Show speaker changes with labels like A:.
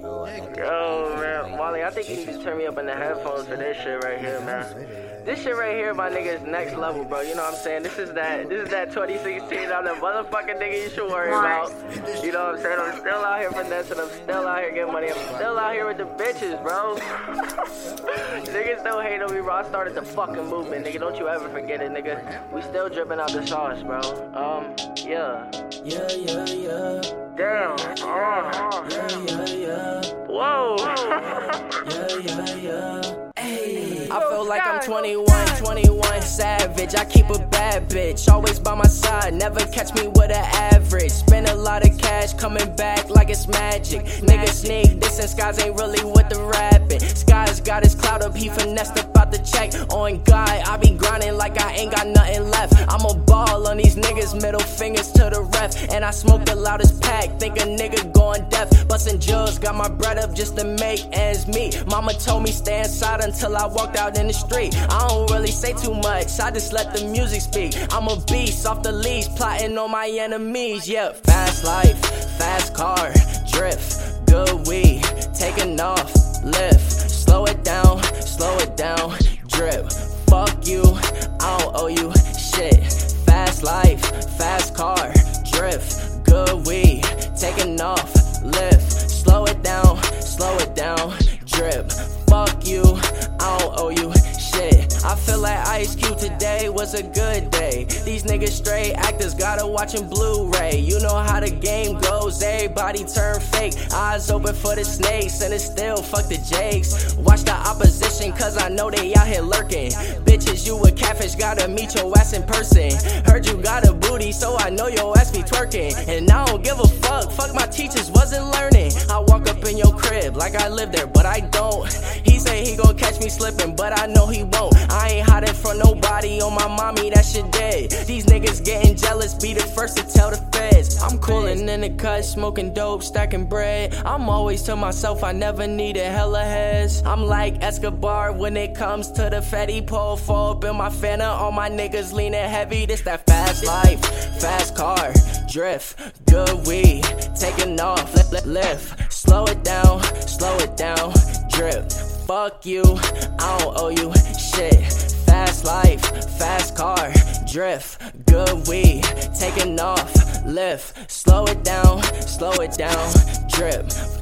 A: Yo, man, Wally, I think you need to turn me up in the headphones for this shit right here, man. This shit right here, my nigga, is next level, bro. You know what I'm saying? This is that 2016. I'm the motherfucking nigga you should worry about. You know what I'm saying? I'm still out here finessing. I'm still out here getting money. I'm still out here with the bitches, bro. Niggas still hate on me, bro. I started the fucking movement, nigga. Don't you ever forget it, nigga. We still dripping out the sauce, bro. Yeah.
B: Yeah.
A: Damn.
B: Yeah.
A: Whoa.
B: Yeah. Hey. I feel like I'm 21, savage. I keep a bad bitch, always by my side, never catch me with an average. Spend a lot of cash, coming back like it's magic. Nigga sneak, this and Skies ain't really with the rapping. Skies got his clout up, he finessed up out the check. On God, I be grinding like I ain't got nothing left. I'm a ball on these niggas, middle fingers to the ref. And I smoke the loudest pack, think a nigga going deaf. Bustin' jugs, got my bread up just to make ends meet. Mama told me stay inside until I walked out in the street. I don't really say too much, I just let the music speak. I'm a beast, off the leash, plotting on my enemies. Yeah, fast life, fast car, drift, good weed, taking off, lift, slow it down, drip. Fuck you, I don't owe you shit. Fast life, fast car, drift, good weed, taking off, lift, slow it down, drip. Fuck you, I don't owe you shit. I feel like Ice Cube today was a good day. These niggas straight actors, gotta watch in Blu-ray. You know how the game goes, everybody turn fake. Eyes open for the snakes, and it's still fuck the jakes. Watch the opposition, cause I know they out here lurking. Bitches, you a catfish, gotta meet your ass in person. Heard you got a booty, so I know your ass be twerking. And I don't give a fuck my teachers wasn't learning. I walk up in your crib like I live there, but I don't. He say he gon' catch me slipping, but I know he won't. I ain't hiding from nobody, on my mommy, that shit dead. These niggas getting jealous, be the first to tell the feds. I'm coolin' in the cut, smoking dope, stacking bread. I'm always to myself, I never needed hella heads. I'm like Escobar when it comes to the fatty pole. Fall up in my Fanta, all my niggas leaning heavy. This that fast life, fast car, drift, good weed, taking off, lift, slow it down, drip. Fuck you, I don't owe you shit. Fast life, fast car, drift, good weed, taking off, lift, slow it down, drip.